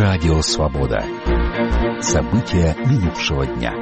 Радио «Свобода». События минувшего дня.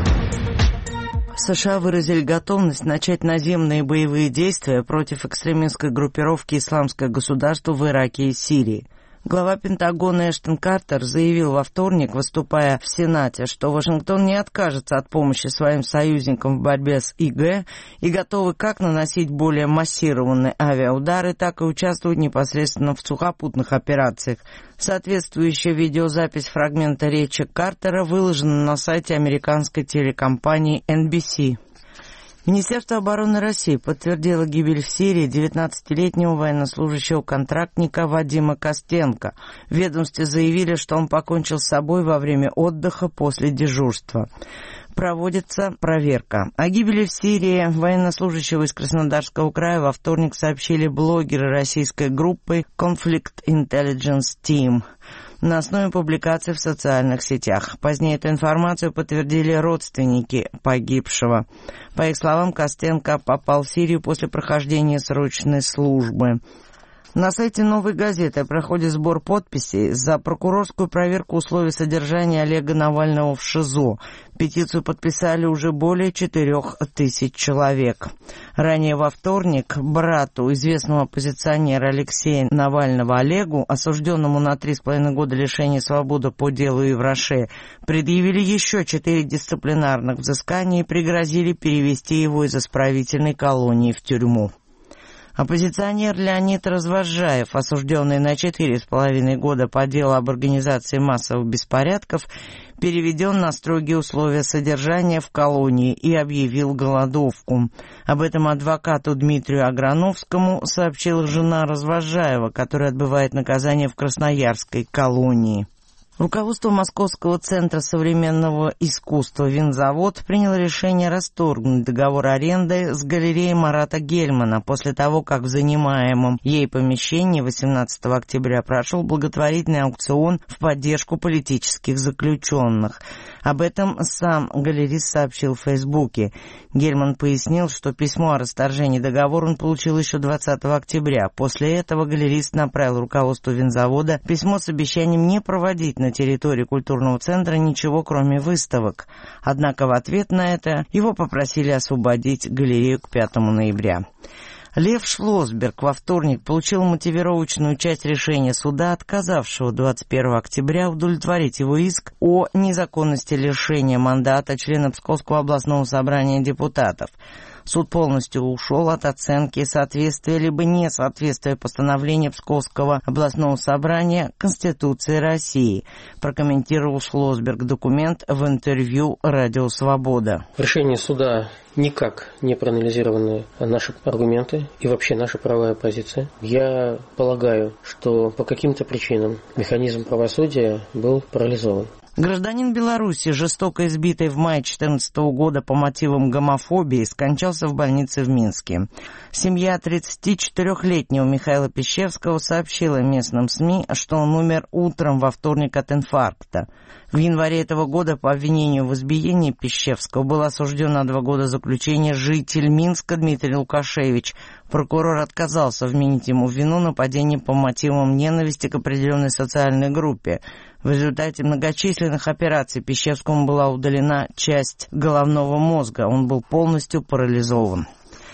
США выразили готовность начать наземные боевые действия против экстремистской группировки «Исламское государство» в Ираке и Сирии. Глава Пентагона Эштон Картер заявил во вторник, выступая в Сенате, что Вашингтон не откажется от помощи своим союзникам в борьбе с ИГ и готовы как наносить более массированные авиаудары, так и участвовать непосредственно в сухопутных операциях. Соответствующая видеозапись фрагмента речи Картера выложена на сайте американской телекомпании NBC. Министерство обороны России подтвердило гибель в Сирии 19-летнего военнослужащего-контрактника Вадима Костенко. В ведомстве заявили, что он покончил с собой во время отдыха после дежурства. Проводится проверка. О гибели в Сирии военнослужащего из Краснодарского края во вторник сообщили блогеры российской группы Conflict Intelligence Team на основе публикаций в социальных сетях. Позднее эту информацию подтвердили родственники погибшего. По их словам, Костенко попал в Сирию после прохождения срочной службы. На сайте «Новой газеты» проходит сбор подписей за прокурорскую проверку условий содержания Олега Навального в ШИЗО. Петицию подписали уже более 4000 человек. Ранее во вторник брату известного оппозиционера Алексея Навального Олегу, осужденному на 3,5 года лишения свободы по делу Ивраше, предъявили еще 4 дисциплинарных взыскания и пригрозили перевести его из исправительной колонии в тюрьму. Оппозиционер Леонид Развозжаев, осужденный на 4,5 года по делу об организации массовых беспорядков, переведен на строгие условия содержания в колонии и объявил голодовку. Об этом адвокату Дмитрию Аграновскому сообщила жена Развозжаева, которая отбывает наказание в Красноярской колонии. Руководство Московского центра современного искусства «Винзавод» приняло решение расторгнуть договор аренды с галереей Марата Гельмана после того, как в занимаемом ей помещении 18 октября прошел благотворительный аукцион в поддержку политических заключенных. Об этом сам галерист сообщил в Фейсбуке. Гельман пояснил, что письмо о расторжении договора он получил еще 20 октября. После этого галерист направил руководству «Винзавода» письмо с обещанием не проводить на территории культурного центра ничего, кроме выставок. Однако в ответ на это его попросили освободить галерею к 5 ноября. Лев Шлосберг во вторник получил мотивировочную часть решения суда, отказавшего 21 октября удовлетворить его иск о незаконности лишения мандата члена Псковского областного собрания депутатов. Суд полностью ушел от оценки соответствия либо несоответствия постановления Псковского областного собрания Конституции России, прокомментировал Шлосберг документ в интервью «Радио Свобода». В решении суда никак не проанализированы наши аргументы и вообще наша правовая позиция. Я полагаю, что по каким-то причинам механизм правосудия был парализован. Гражданин Беларуси, жестоко избитый в мае 2014 года по мотивам гомофобии, скончался в больнице в Минске. Семья 34-летнего Михаила Пищевского сообщила местным СМИ, что он умер утром во вторник от инфаркта. В январе этого года по обвинению в избиении Пищевского был осужден на 2 года заключения житель Минска Дмитрий Лукашевич. Прокурор отказался вменить ему вину нападения по мотивам ненависти к определенной социальной группе. В результате многочисленных операций Пищевскому была удалена часть головного мозга. Он был полностью парализован.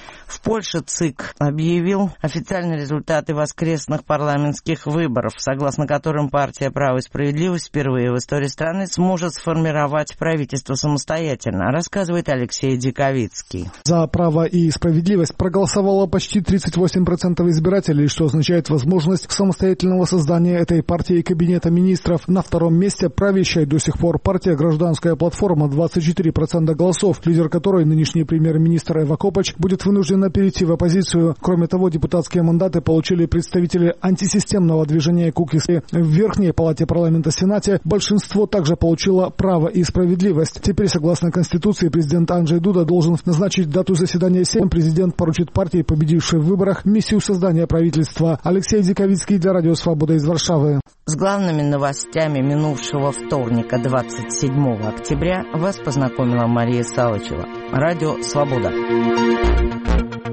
В Польше ЦИК объявил официальные результаты воскресных парламентских выборов, согласно которым партия «Право и справедливость» впервые в истории страны сможет сформировать правительство самостоятельно, рассказывает Алексей Диковицкий. За «Право и справедливость» проголосовало почти 38% избирателей, что означает возможность самостоятельного создания этой партии и кабинета министров. На втором месте правящая до сих пор партия «Гражданская платформа» 24% голосов, лидер которой, нынешний премьер-министр Эва Копач, будет вынужден перейти в оппозицию. Кроме того, депутатские мандаты получили представители антисистемного движения «Кукисы». В Верхней палате парламента Сенате большинство также получило «Право и справедливость». Теперь, согласно Конституции, президент Анджей Дуда должен назначить дату заседания Сейма. Президент поручит партии, победившей в выборах, миссию создания правительства. Алексей Диковицкий для Радио Свобода из Варшавы. С главными новостями минувшего вторника, 27 октября, вас познакомила Мария Салычева. Радио Свобода.